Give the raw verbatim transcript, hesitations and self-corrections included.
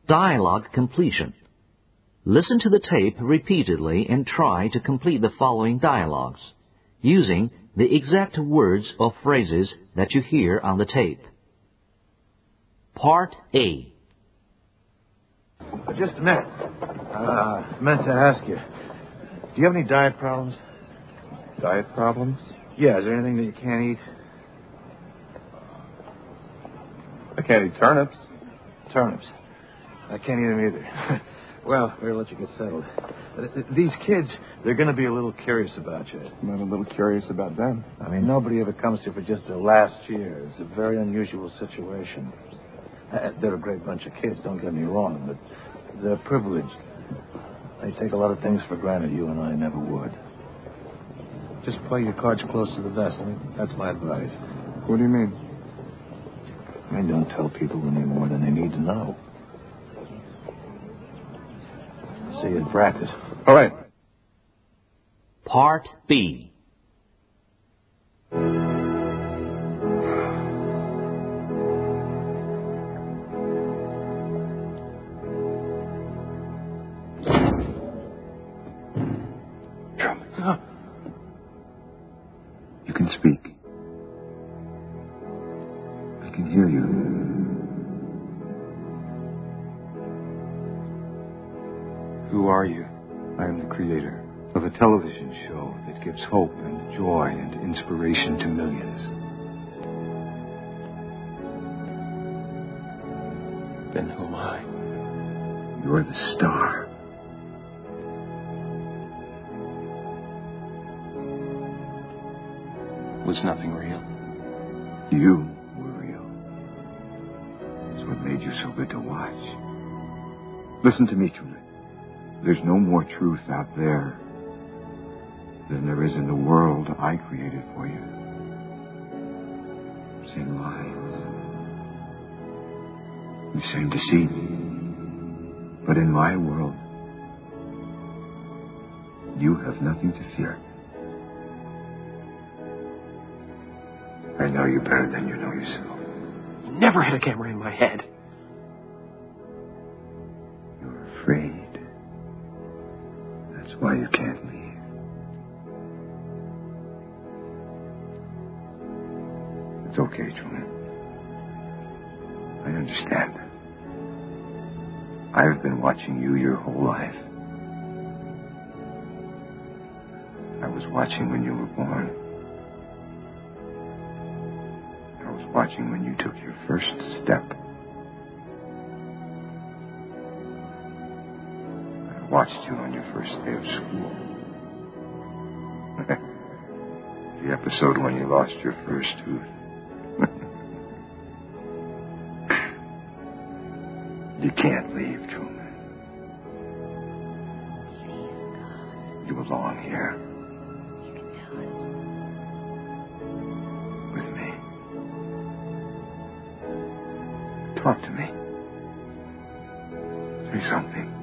Dialogue completion. Listen to the tape repeatedly and try to complete the following dialogues, using the exact words or phrases that you hear on the tape. Part A. Just a minute. Uh, I meant to ask you, do you have any diet problems? Diet problems? Yeah, is there anything that you can't eat? I can't eat turnips. Turnips. I can't eat them either. Well, we'll let you get settled. These kids, they're going to be a little curious about you. I'm a little curious about them. I mean, nobody ever comes here for just their last year. It's a very unusual situation. Uh, they're a great bunch of kids, don't get me wrong, but they're privileged. They take a lot of things for granted you and I never would. Just play your cards close to the vest. I mean, that's my advice. What do you mean? I mean, don't tell people any more than they need to know. See you in practice. All right. Part B. You can speak. I can hear you. Who are you? I am the creator of a television show that gives hope and joy and inspiration to millions. Then who am I? You're the star. Was nothing real? You were real. That's what made you so good to watch. Listen to me, Truman. There's no more truth out there than there is in the world I created for you. Same lies, the same deceit. But in my world, you have nothing to fear. I know you better than you know yourself. You never had a camera in my head. You're afraid. That's why you can't leave. It's okay, Truman. I understand. I've been watching you your whole life. I was watching when you were born. I was watching when you took your first step. I watched you on your first day of school. The episode when you lost your first tooth. You can't leave, Truman. You belong here. You can tell us. With me. Talk to me. Say something.